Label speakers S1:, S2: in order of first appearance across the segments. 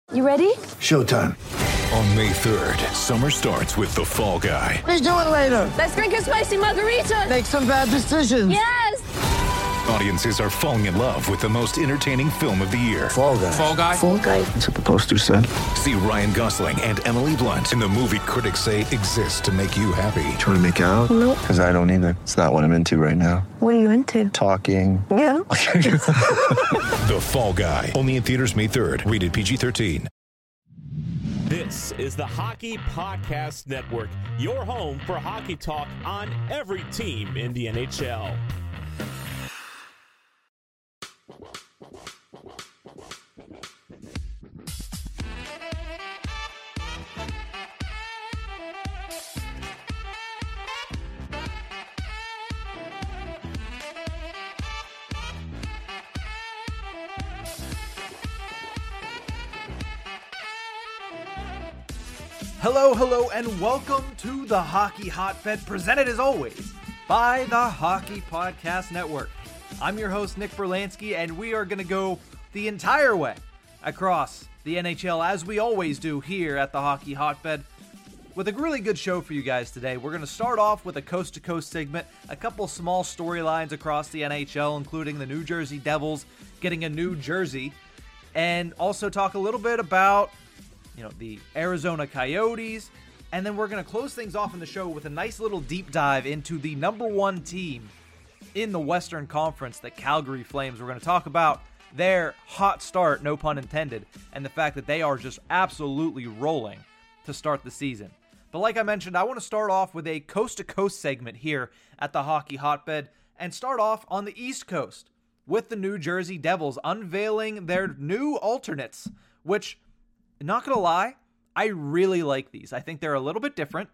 S1: You ready?
S2: Showtime.
S3: On May 3rd, summer starts with The Fall Guy.
S2: Let's do it later.
S1: Let's drink a spicy margarita.
S2: Make some bad decisions.
S1: Yes!
S3: Audiences are falling in love with the most entertaining film of the year.
S2: Fall Guy.
S3: Fall Guy?
S1: Fall guy.
S2: That's what the poster said.
S3: See Ryan Gosling and Emily Blunt in the movie critics say exists to make you happy.
S2: Trying to make it out?
S1: Nope.
S2: Because I don't either. It's not what I'm into right now.
S1: What are you into?
S2: Talking.
S1: Yeah.
S3: The Fall Guy. Only in theaters May 3rd. Rated PG-13.
S4: This is the Hockey Podcast Network, your home for hockey talk on every team in the NHL.
S5: Hello, and welcome to the Hockey Hotbed, presented as always by the Hockey Podcast Network. I'm your host, Nick Berlansky, and we are going to go the entire way across the NHL, as we always do here at the Hockey Hotbed, with a really good show for you guys today. We're going to start off with a coast-to-coast segment, a couple small storylines across the NHL, including the New Jersey Devils getting a new jersey, and also talk a little bit about the Arizona Coyotes, and then we're going to close things off in the show with a nice little deep dive into the number one team in the Western Conference, the Calgary Flames. We're going to talk about their hot start, no pun intended, and the fact that they are just absolutely rolling to start the season. But like I mentioned, I want to start off with a coast-to-coast segment here at the Hockey Hotbed, and start off on the East Coast with the New Jersey Devils unveiling their new alternates, which, not gonna lie, I really like these. I think they're a little bit different.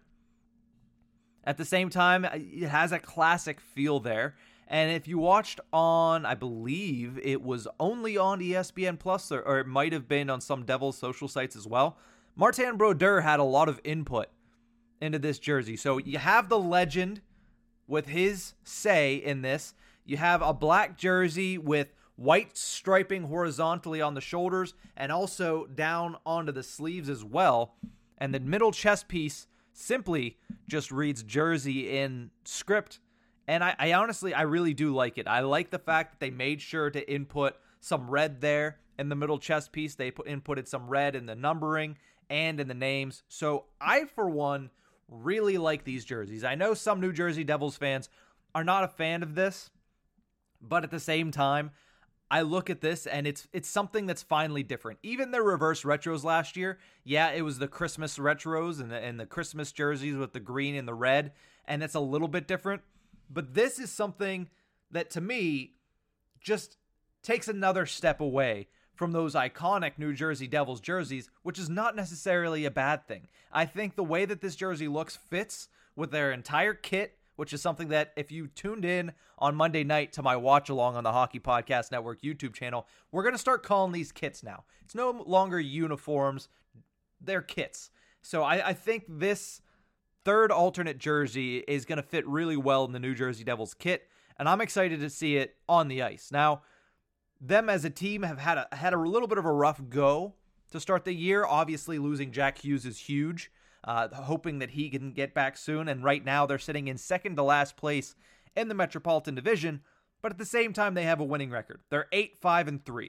S5: At the same time, it has a classic feel there. And if you watched on, I believe it was only on ESPN Plus, or it might have been on some Devils social sites as well, Martin Brodeur had a lot of input into this jersey. So you have the legend with his say in this. You have a black jersey with white striping horizontally on the shoulders and also down onto the sleeves as well. And the middle chest piece simply just reads jersey in script. And I honestly, I really do like it. I like the fact that they made sure to input some red there in the middle chest piece. They inputted some red in the numbering and in the names. So I, for one, really like these jerseys. I know some New Jersey Devils fans are not a fan of this, but at the same time, I look at this and it's something that's finally different. Even their reverse retros last year, yeah, it was the Christmas retros and the Christmas jerseys with the green and the red, and it's a little bit different. But this is something that, to me, just takes another step away from those iconic New Jersey Devils jerseys, which is not necessarily a bad thing. I think the way that this jersey looks fits with their entire kit, which is something that if you tuned in on Monday night to my watch along on the Hockey Podcast Network YouTube channel, we're going to start calling these kits now. It's no longer uniforms, they're kits. So I think this third alternate jersey is going to fit really well in the New Jersey Devils kit, and I'm excited to see it on the ice. Now, them as a team have had a little bit of a rough go to start the year. Obviously, losing Jack Hughes is huge. Hoping that he can get back soon, and right now they're sitting in second to last place in the Metropolitan Division, but at the same time they have a winning record. They're 8-5-3.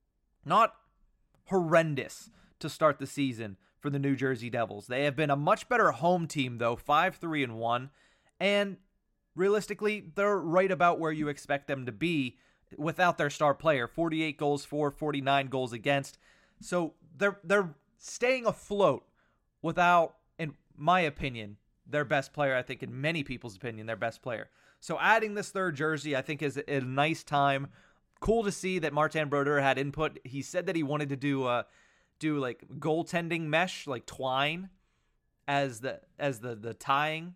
S5: Not horrendous to start the season for the New Jersey Devils. They have been a much better home team, though, 5-3-1, and realistically, they're right about where you expect them to be without their star player. 48 goals for, 49 goals against. So they're staying afloat without, in my opinion, their best player. I think in many people's opinion, their best player. So adding this third jersey, I think, is a nice time. Cool to see that Martin Brodeur had input. He said that he wanted to do like goaltending mesh, like twine, as the tying,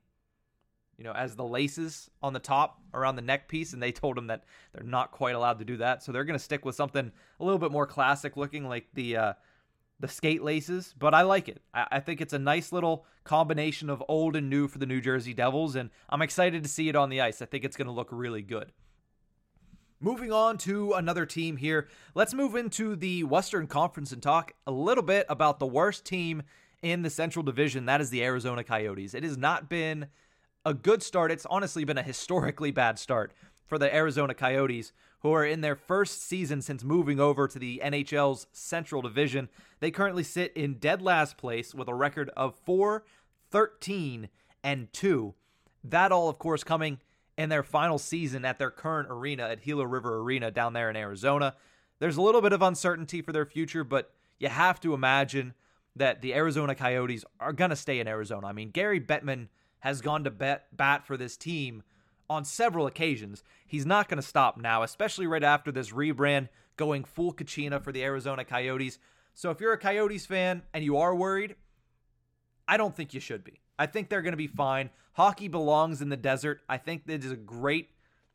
S5: as the laces on the top around the neck piece, and they told him that they're not quite allowed to do that. So they're going to stick with something a little bit more classic looking, like the skate laces, but I like it. I think it's a nice little combination of old and new for the New Jersey Devils, and I'm excited to see it on the ice. I think it's going to look really good. Moving on to another team here, let's move into the Western Conference and talk a little bit about the worst team in the Central Division. That is the Arizona Coyotes. It has not been a good start. It's honestly been a historically bad start for the Arizona Coyotes, who are in their first season since moving over to the NHL's Central Division. They currently sit in dead last place with a record of 4-13-2. That all, of course, coming in their final season at their current arena at Gila River Arena down there in Arizona. There's a little bit of uncertainty for their future, but you have to imagine that the Arizona Coyotes are going to stay in Arizona. I mean, Gary Bettman has gone to bat for this team on several occasions. He's not going to stop now, especially right after this rebrand going full Kachina for the Arizona Coyotes. So if you're a Coyotes fan and you are worried, I don't think you should be. I think they're going to be fine. Hockey belongs in the desert. I think that is a great,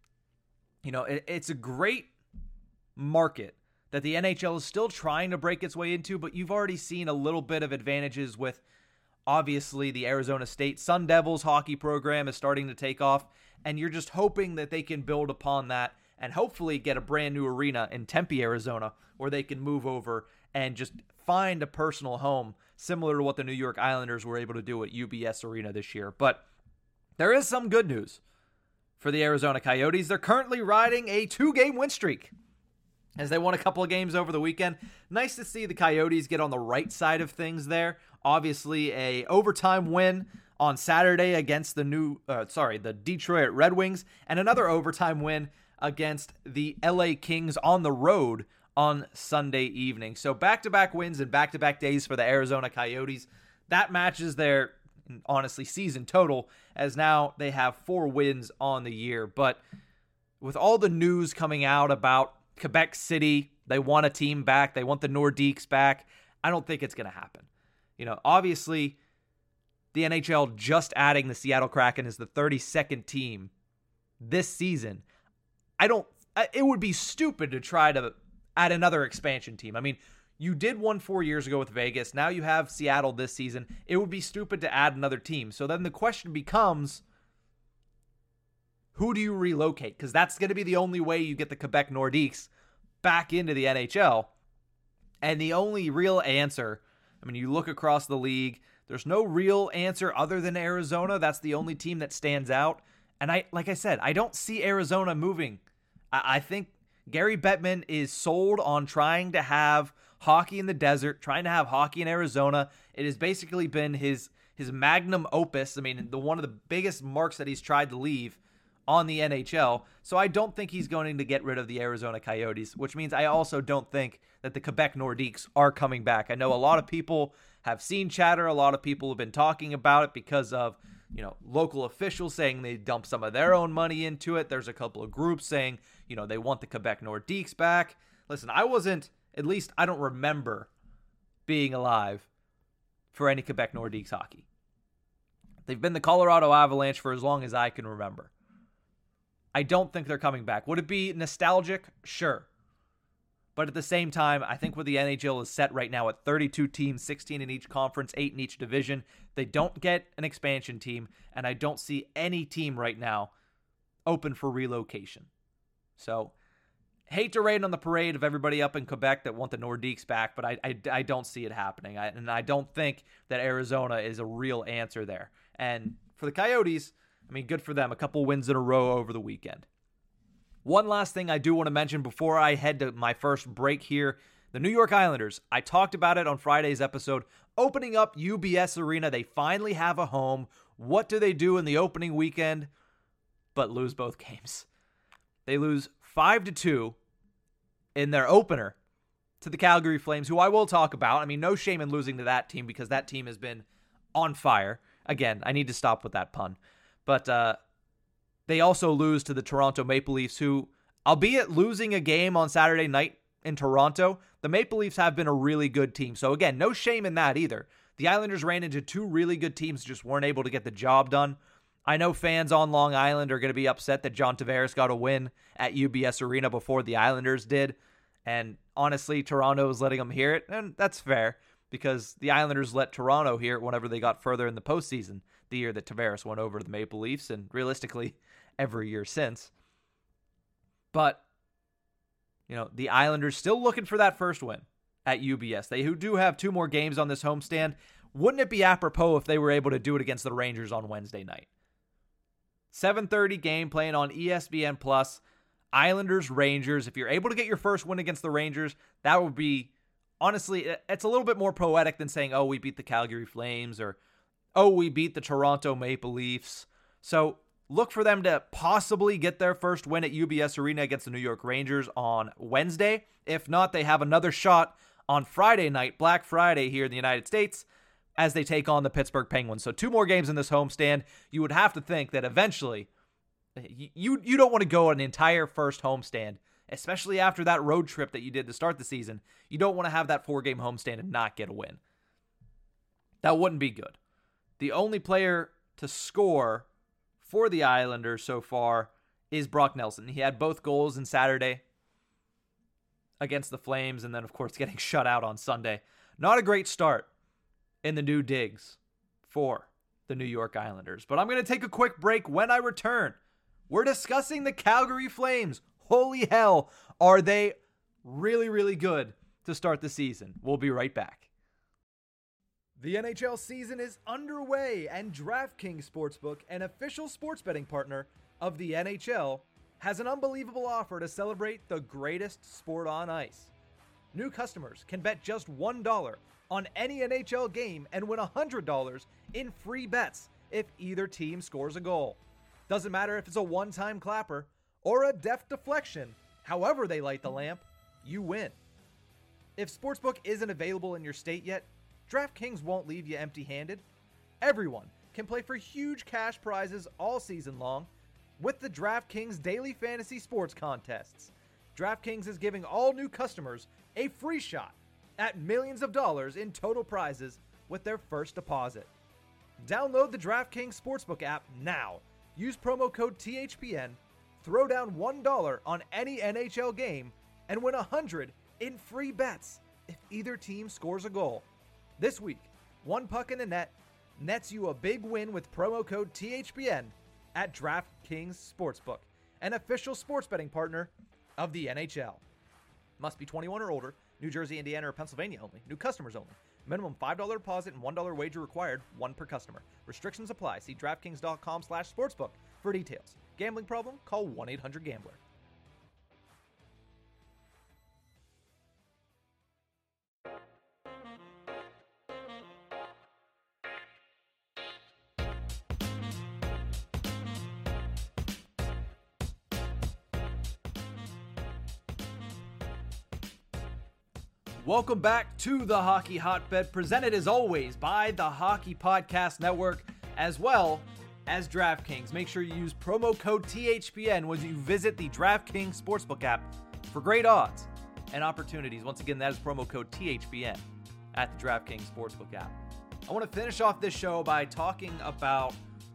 S5: it's a great market that the NHL is still trying to break its way into, but you've already seen a little bit of advantages with, obviously, the Arizona State Sun Devils hockey program is starting to take off, and you're just hoping that they can build upon that and hopefully get a brand new arena in Tempe, Arizona, where they can move over and just find a personal home, similar to what the New York Islanders were able to do at UBS Arena this year. But there is some good news for the Arizona Coyotes. They're currently riding a 2-game win streak, as they won a couple of games over the weekend. Nice to see the Coyotes get on the right side of things there. Obviously, a overtime win on Saturday against the Detroit Red Wings, and another overtime win against the LA Kings on the road on Sunday evening. So back-to-back wins and back-to-back days for the Arizona Coyotes. That matches their, honestly, season total, as now they have 4 wins on the year. But with all the news coming out about Quebec City, they want a team back, they want the Nordiques back, I don't think it's going to happen. Obviously, the NHL just adding the Seattle Kraken as the 32nd team this season. It would be stupid to try to add another expansion team. I mean, you did one 4 years ago with Vegas. Now you have Seattle this season. It would be stupid to add another team. So then the question becomes, who do you relocate? Because that's going to be the only way you get the Quebec Nordiques back into the NHL. And the only real answer, you look across the league, there's no real answer other than Arizona. That's the only team that stands out. And like I said, I don't see Arizona moving. I think Gary Bettman is sold on trying to have hockey in the desert, trying to have hockey in Arizona. It has basically been his magnum opus. One of the biggest marks that he's tried to leave on the NHL. So I don't think he's going to get rid of the Arizona Coyotes, which means I also don't think that the Quebec Nordiques are coming back. I know a lot of people have seen chatter. A lot of people have been talking about it because of, local officials saying they dump some of their own money into it. There's a couple of groups saying, they want the Quebec Nordiques back. Listen, I don't remember being alive for any Quebec Nordiques hockey. They've been the Colorado Avalanche for as long as I can remember. I don't think they're coming back. Would it be nostalgic? Sure. But at the same time, I think where the NHL is set right now at 32 teams, 16 in each conference, 8 in each division, they don't get an expansion team, and I don't see any team right now open for relocation. So, hate to rain on the parade of everybody up in Quebec that want the Nordiques back, but I don't see it happening. And I don't think that Arizona is a real answer there. And for the Coyotes, good for them. A couple wins in a row over the weekend. One last thing I do want to mention before I head to my first break here. The New York Islanders, I talked about it on Friday's episode, opening up UBS Arena. They finally have a home. What do they do in the opening weekend but lose both games? They lose 5-2 in their opener to the Calgary Flames, who I will talk about. No shame in losing to that team because that team has been on fire. Again, I need to stop with that pun. But they also lose to the Toronto Maple Leafs, who, albeit losing a game on Saturday night in Toronto, the Maple Leafs have been a really good team. So again, no shame in that either. The Islanders ran into 2 really good teams, just weren't able to get the job done. I know fans on Long Island are going to be upset that John Tavares got a win at UBS Arena before the Islanders did. And honestly, Toronto is letting them hear it, and that's fair because the Islanders let Toronto hear it whenever they got further in the postseason, the year that Tavares went over to the Maple Leafs, and realistically, every year since. But The Islanders still looking for that first win at UBS. They do have 2 more games on this homestand. Wouldn't it be apropos if they were able to do it against the Rangers on Wednesday night? 7:30 game playing on ESPN+. Islanders, Rangers. If you're able to get your first win against the Rangers, that would be, honestly, it's a little bit more poetic than saying, oh, we beat the Calgary Flames, or, oh, we beat the Toronto Maple Leafs. So look for them to possibly get their first win at UBS Arena against the New York Rangers on Wednesday. If not, they have another shot on Friday night, Black Friday here in the United States, as they take on the Pittsburgh Penguins. So 2 more games in this homestand. You would have to think that eventually you don't want to go an entire first homestand, especially after that road trip that you did to start the season. You don't want to have that 4-game homestand and not get a win. That wouldn't be good. The only player to score for the Islanders so far is Brock Nelson. He had both goals on Saturday against the Flames, and then, of course, getting shut out on Sunday. Not a great start in the new digs for the New York Islanders. But I'm going to take a quick break. When I return, we're discussing the Calgary Flames. Holy hell, are they really, really good to start the season? We'll be right back. The NHL season is underway, and DraftKings Sportsbook, an official sports betting partner of the NHL, has an unbelievable offer to celebrate the greatest sport on ice. New customers can bet just $1 on any NHL game and win $100 in free bets if either team scores a goal. Doesn't matter if it's a one-time clapper or a deft deflection, however they light the lamp, you win. If Sportsbook isn't available in your state yet, DraftKings won't leave you empty-handed. Everyone can play for huge cash prizes all season long with the DraftKings Daily Fantasy Sports Contests. DraftKings is giving all new customers a free shot at millions of dollars in total prizes with their first deposit. Download the DraftKings Sportsbook app now. Use promo code THPN, throw down $1 on any NHL game, and win $100 in free bets if either team scores a goal. This week, one puck in the net nets you a big win with promo code THPN at DraftKings Sportsbook, an official sports betting partner of the NHL. Must be 21 or older, New Jersey, Indiana, or Pennsylvania only. New customers only. Minimum $5 deposit and $1 wager required, 1 per customer. Restrictions apply. See DraftKings.com/sportsbook for details. Gambling problem? Call 1-800-GAMBLER. Welcome back to the Hockey Hotbed, presented as always by the Hockey Podcast Network, as well as DraftKings. Make sure you use promo code THPN when you visit the DraftKings Sportsbook app for great odds and opportunities. Once again, that is promo code THPN at the DraftKings Sportsbook app. I want to finish off this show by talking about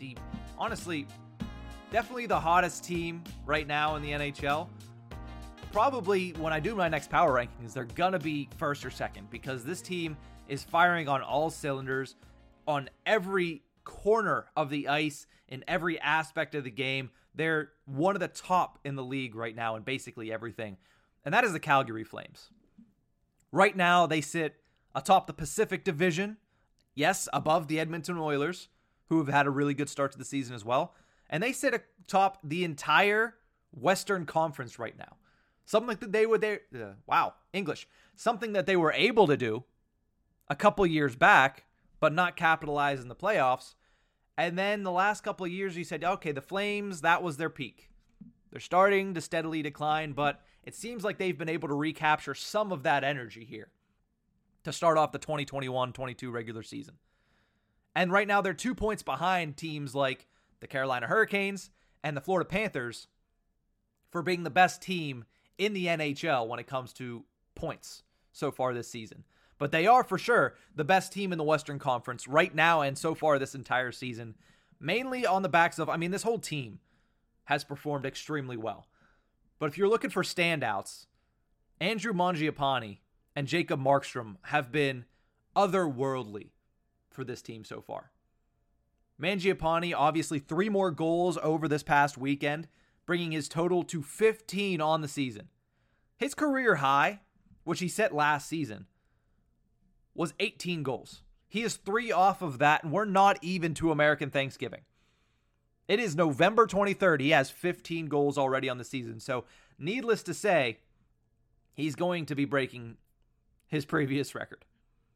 S5: definitely the hottest team right now in the NHL. Probably when I do my next power rankings, they're going to be first or second, because this team is firing on all cylinders on every corner of the ice, in every aspect of the game. They're one of the top in the league right now in basically everything, and that is the Calgary Flames. Right now, they sit atop the Pacific Division, yes, above the Edmonton Oilers, who have had a really good start to the season as well, and they sit atop the entire Western Conference right now. Something that Something that they were able to do a couple years back, but not capitalize in the playoffs. And then the last couple of years, you said, okay, the Flames, that was their peak. They're starting to steadily decline, but it seems like they've been able to recapture some of that energy here to start off the 2021-22 regular season. And right now, they're 2 points behind teams like the Carolina Hurricanes and the Florida Panthers for being the best team in the NHL when it comes to points so far this season. But they are for sure the best team in the Western Conference right now and so far this entire season, mainly on the backs of, this whole team has performed extremely well. But if you're looking for standouts, Andrew Mangiapane and Jacob Markstrom have been otherworldly for this team so far. Mangiapane, obviously 3 more goals over this past weekend, bringing his total to 15 on the season. His career high, which he set last season, was 18 goals. He is 3 off of that, and we're not even to American Thanksgiving. It is November 23rd. He has 15 goals already on the season. So, needless to say, he's going to be breaking his previous record.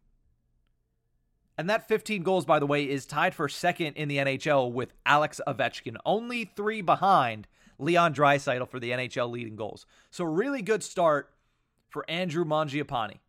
S5: And that 15 goals, by the way, is tied for second in the NHL with Alex Ovechkin. Only 3 behind Leon Draisaitl for the NHL leading goals. So, really good start for Andrew Mangiapane.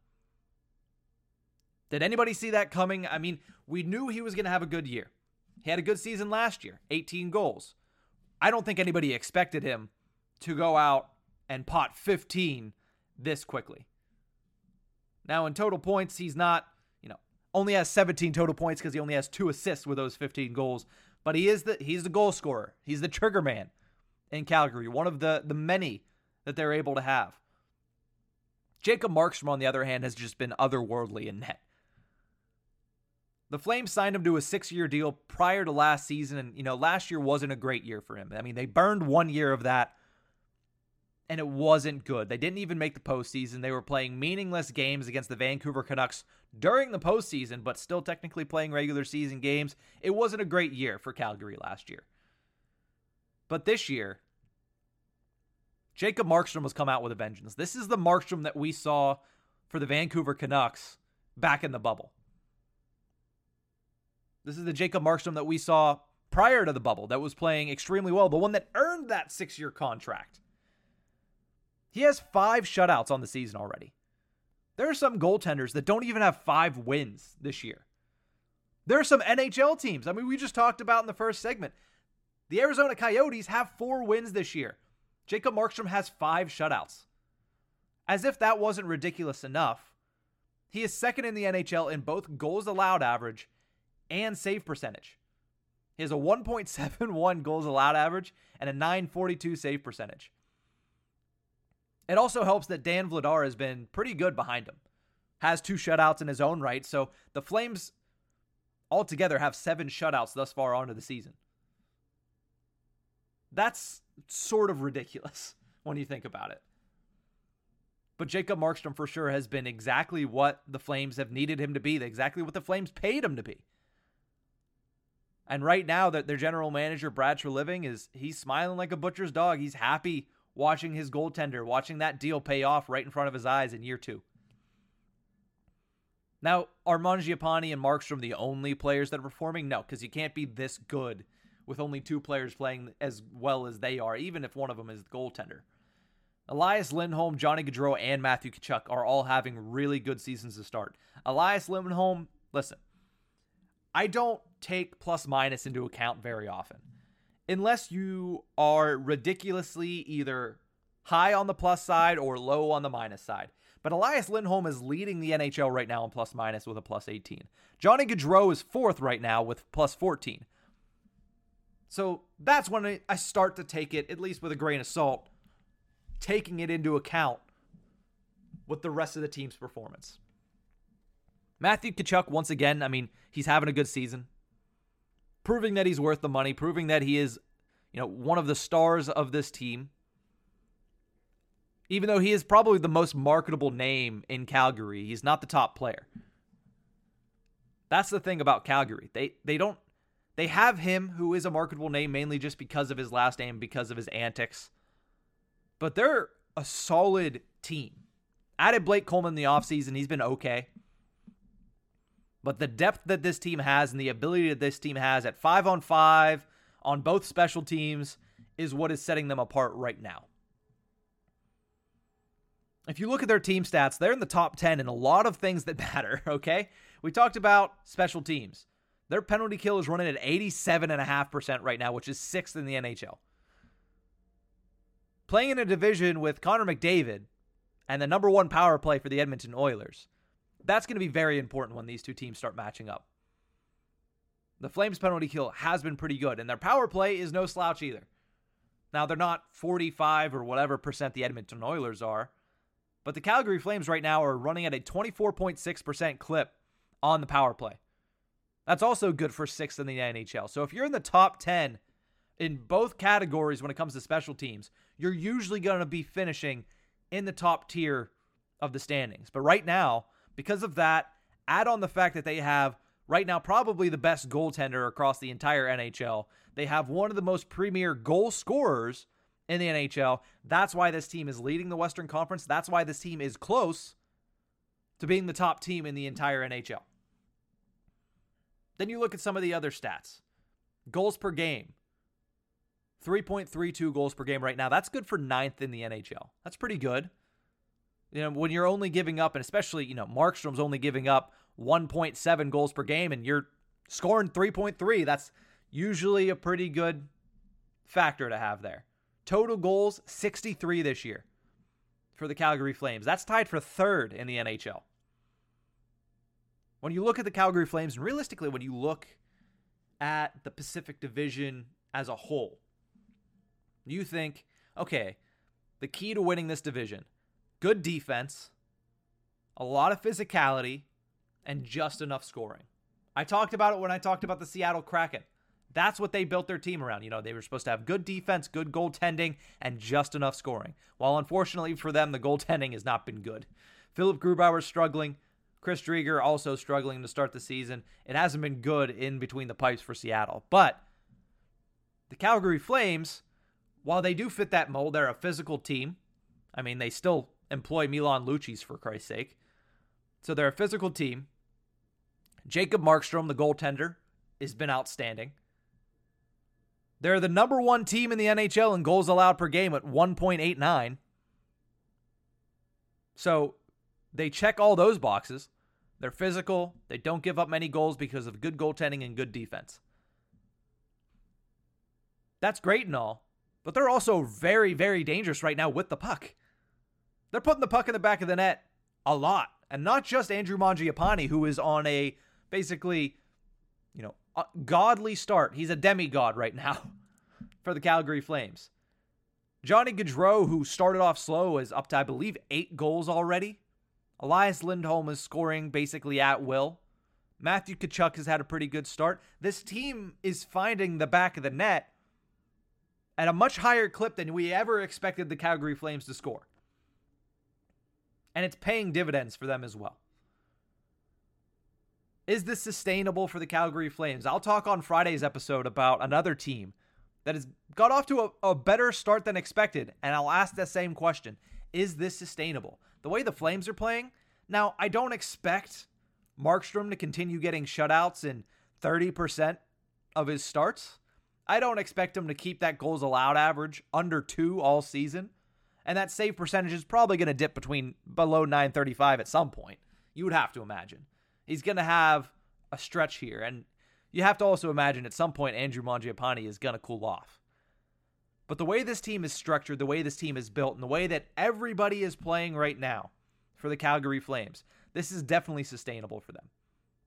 S5: Did anybody see that coming? I mean, we knew he was going to have a good year. He had a good season last year, 18 goals. I don't think anybody expected him to go out and pot 15 this quickly. Now, in total points, he's not, only has 17 total points because he only has 2 assists with those 15 goals. But he's the goal scorer. He's the trigger man in Calgary, one of the many that they're able to have. Jacob Markstrom, on the other hand, has just been otherworldly in net. The Flames signed him to a 6-year deal prior to last season, and, last year wasn't a great year for him. I mean, they burned 1 year of that, and it wasn't good. They didn't even make the postseason. They were playing meaningless games against the Vancouver Canucks during the postseason, but still technically playing regular season games. It wasn't a great year for Calgary last year. But this year, Jacob Markstrom has come out with a vengeance. This is the Markstrom that we saw for the Vancouver Canucks back in the bubble. This is the Jacob Markstrom that we saw prior to the bubble that was playing extremely well, the one that earned that 6-year contract. He has 5 shutouts on the season already. There are some goaltenders that don't even have 5 wins this year. There are some NHL teams. I mean, we just talked about in the first segment. The Arizona Coyotes have 4 wins this year. Jacob Markstrom has 5 shutouts. As if that wasn't ridiculous enough, he is second in the NHL in both goals allowed average and save percentage. He has a 1.71 goals allowed average and a 942 save percentage. It also helps that Dan Vladar has been pretty good behind him. Has 2 shutouts in his own right, so the Flames altogether have 7 shutouts thus far onto the season. That's sort of ridiculous when you think about it. But Jacob Markstrom for sure has been exactly what the Flames have needed him to be, exactly what the Flames paid him to be. And right now, that their general manager, Brad Treliving, he's smiling like a butcher's dog. He's happy watching his goaltender, watching that deal pay off right in front of his eyes in year 2. Now, are Mangiapane and Markstrom the only players that are performing? No, because you can't be this good with only 2 players playing as well as they are, even if one of them is the goaltender. Elias Lindholm, Johnny Gaudreau, and Matthew Tkachuk are all having really good seasons to start. Elias Lindholm, listen, I don't take plus minus into account very often. Unless you are ridiculously either high on the plus side or low on the minus side. But Elias Lindholm is leading the NHL right now in plus minus with a plus 18. Johnny Gaudreau is 4th right now with plus 14. So that's when I start to take it, at least with a grain of salt, taking it into account with the rest of the team's performance. Matthew Tkachuk, once again, I mean, he's having a good season. Proving that he's worth the money, proving that he is, one of the stars of this team. Even though he is probably the most marketable name in Calgary, he's not the top player. That's the thing about Calgary. They have him, who is a marketable name, mainly just because of his last name, because of his antics. But they're a solid team. Added Blake Coleman in the offseason, he's been okay. But the depth that this team has and the ability that this team has at 5-on-5 on both special teams is what is setting them apart right now. If you look at their team stats, they're in the top 10 in a lot of things that matter, okay? We talked about special teams. Their penalty kill is running at 87.5% right now, which is 6th in the NHL. Playing in a division with Connor McDavid and the number 1 power play for the Edmonton Oilers, that's going to be very important when these two teams start matching up. The Flames' penalty kill has been pretty good, and their power play is no slouch either. Now, they're not 45 or whatever percent the Edmonton Oilers are, but the Calgary Flames right now are running at a 24.6% clip on the power play. That's also good for 6th in the NHL. So if you're in the top 10 in both categories when it comes to special teams, you're usually going to be finishing in the top tier of the standings. But right now, because of that, add on the fact that they have right now probably the best goaltender across the entire NHL. They have one of the most premier goal scorers in the NHL. That's why this team is leading the Western Conference. That's why this team is close to being the top team in the entire NHL. Then you look at some of the other stats. Goals per game. 3.32 goals per game right now. That's good for 9th in the NHL. That's pretty good. When you're only giving up, and especially, Markstrom's only giving up 1.7 goals per game, and you're scoring 3.3, that's usually a pretty good factor to have there. Total goals, 63 this year for the Calgary Flames. That's tied for 3rd in the NHL. When you look at the Calgary Flames, and realistically, when you look at the Pacific Division as a whole, you think, okay, the key to winning this division, good defense, a lot of physicality, and just enough scoring. I talked about it when I talked about the Seattle Kraken. That's what they built their team around. They were supposed to have good defense, good goaltending, and just enough scoring. While unfortunately for them, the goaltending has not been good. Philip Grubauer struggling. Chris Driedger also struggling to start the season. It hasn't been good in between the pipes for Seattle. But the Calgary Flames, while they do fit that mold, they're a physical team. I mean, they still employ Milan Lucic, for Christ's sake. So they're a physical team. Jacob Markstrom, the goaltender, has been outstanding. They're the number 1 team in the NHL in goals allowed per game at 1.89. So they check all those boxes. They're physical. They don't give up many goals because of good goaltending and good defense. That's great and all, but they're also very, very dangerous right now with the puck. They're putting the puck in the back of the net a lot. And not just Andrew Mangiapane, who is on a basically, a godly start. He's a demigod right now for the Calgary Flames. Johnny Gaudreau, who started off slow, is up to, I believe, 8 goals already. Elias Lindholm is scoring basically at will. Matthew Tkachuk has had a pretty good start. This team is finding the back of the net at a much higher clip than we ever expected the Calgary Flames to score. And it's paying dividends for them as well. Is this sustainable for the Calgary Flames? I'll talk on Friday's episode about another team that has got off to a better start than expected, and I'll ask that same question. Is this sustainable? The way the Flames are playing, now I don't expect Markstrom to continue getting shutouts in 30% of his starts. I don't expect him to keep that goals allowed average under 2 all season. And that save percentage is probably going to dip below 935 at some point. You would have to imagine. He's going to have a stretch here. And you have to also imagine at some point Andrew Mangiapane is going to cool off. But the way this team is structured, the way this team is built, and the way that everybody is playing right now for the Calgary Flames, this is definitely sustainable for them.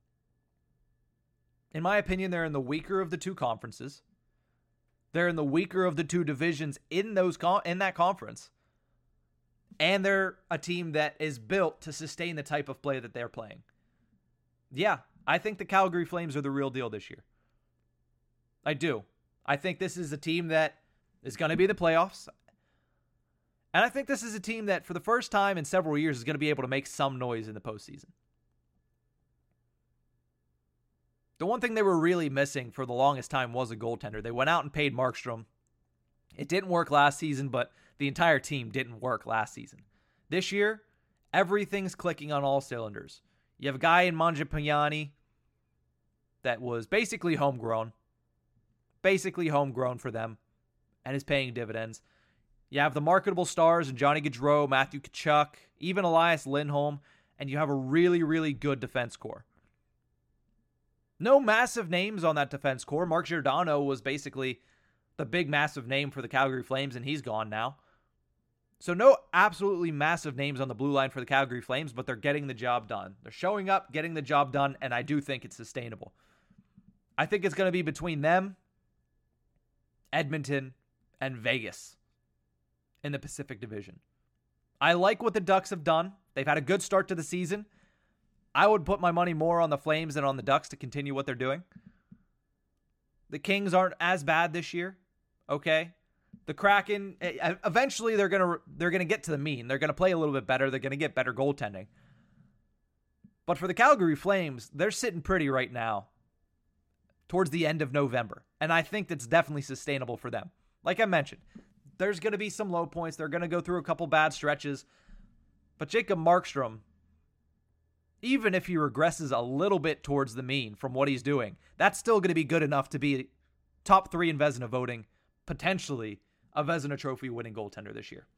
S5: In my opinion, they're in the weaker of the 2 conferences. They're in the weaker of the 2 divisions in that conference. And they're a team that is built to sustain the type of play that they're playing. Yeah, I think the Calgary Flames are the real deal this year. I do. I think this is a team that is going to be the playoffs. And I think this is a team that, for the first time in several years, is going to be able to make some noise in the postseason. The one thing they were really missing for the longest time was a goaltender. They went out and paid Markstrom. It didn't work last season, but the entire team didn't work last season. This year, everything's clicking on all cylinders. You have a guy in Mangiapane that was basically homegrown for them, and is paying dividends. You have the marketable stars in Johnny Gaudreau, Matthew Tkachuk, even Elias Lindholm, and you have a really, really good defense core. No massive names on that defense core. Mark Giordano was basically the big massive name for the Calgary Flames, and he's gone now. So no absolutely massive names on the blue line for the Calgary Flames, but they're getting the job done. They're showing up, getting the job done, and I do think it's sustainable. I think it's going to be between them, Edmonton, and Vegas in the Pacific Division. I like what the Ducks have done. They've had a good start to the season. I would put my money more on the Flames than on the Ducks to continue what they're doing. The Kings aren't as bad this year, okay? The Kraken, eventually they're gonna get to the mean. They're gonna play a little bit better. They're gonna get better goaltending. But for the Calgary Flames, they're sitting pretty right now towards the end of November. And I think that's definitely sustainable for them. Like I mentioned, there's going to be some low points. They're going to go through a couple bad stretches. But Jacob Markstrom, even if he regresses a little bit towards the mean from what he's doing, that's still going to be good enough to be top 3 in Vezina voting, potentially a Vezina Trophy winning goaltender this year.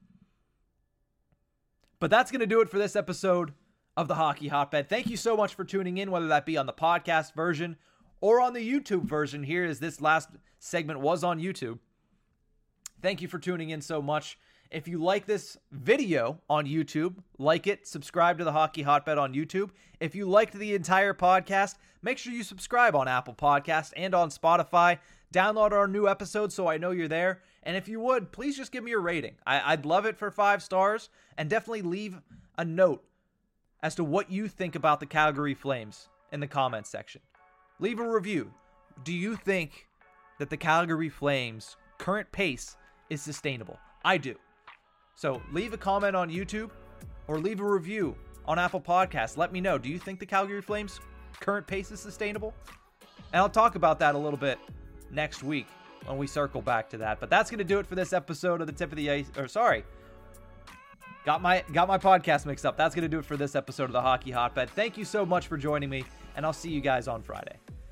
S5: But that's going to do it for this episode of the Hockey Hotbed. Thank you so much for tuning in, whether that be on the podcast version or on the YouTube version here, as this last segment was on YouTube. Thank you for tuning in so much. If you like this video on YouTube, like it, subscribe to the Hockey Hotbed on YouTube. If you liked the entire podcast, make sure you subscribe on Apple Podcasts and on Spotify. Download our new episodes so I know you're there. And if you would, please just give me a rating. I'd love it for 5 stars, and definitely leave a note as to what you think about the Calgary Flames in the comments section. Leave a review. Do you think that the Calgary Flames' current pace is sustainable? I do. So leave a comment on YouTube or leave a review on Apple Podcasts. Let me know. Do you think the Calgary Flames' current pace is sustainable? And I'll talk about that a little bit next week when we circle back to that. But that's going to do it for this episode of the Tip of the Ice. Or sorry. Got my podcast mixed up. That's going to do it for this episode of the Hockey Hotbed. Thank you so much for joining me, and I'll see you guys on Friday.